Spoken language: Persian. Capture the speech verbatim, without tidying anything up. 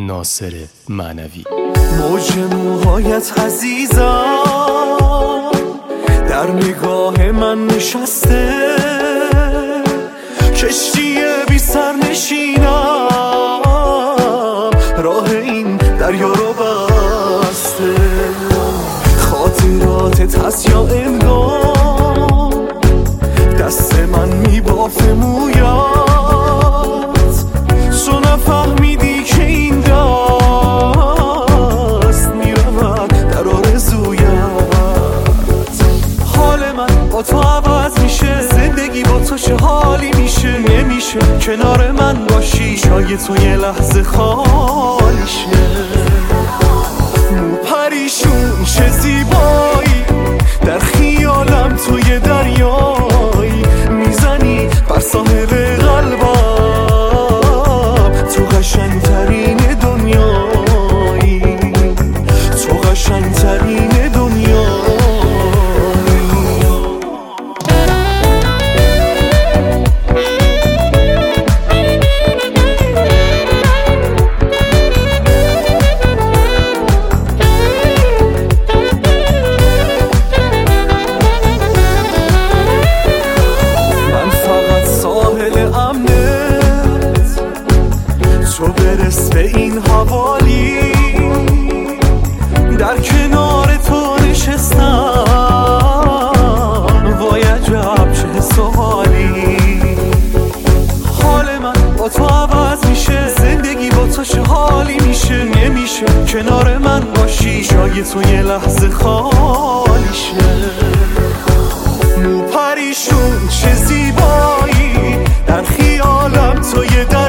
ناصر معنوی. موج موهایت عزیزم در نگاه من نشسته، کشتی بی سر نشینم راه این دریا رو بسته. خاطراتت هست یا انگار دست من میبافه مویت، تو نفهمیدی که این دست میرود در آرزویت. حال من با تو عوض میشه، زندگی با تو چه حالی میشه. نمیشه کنار من باشی، شاید تو یه لحظه خالی شه. مو پریشون چه زیبایی، در خیالم توی دریایی میزنی بر ساحل قلبم. تو قشنگترین دنیایی، تو قشنگترین دنیایی. تو برس به این حوالی، در کنار تو نشستم، وای عجب چه حس و حالی. حال من با تو عوض میشه، زندگی با تو چه حالی میشه. نمیشه کنار من باشی، شاید تو یه لحظه خالی شه. مو پریشون چه زیبایی، در خیالم تو یه در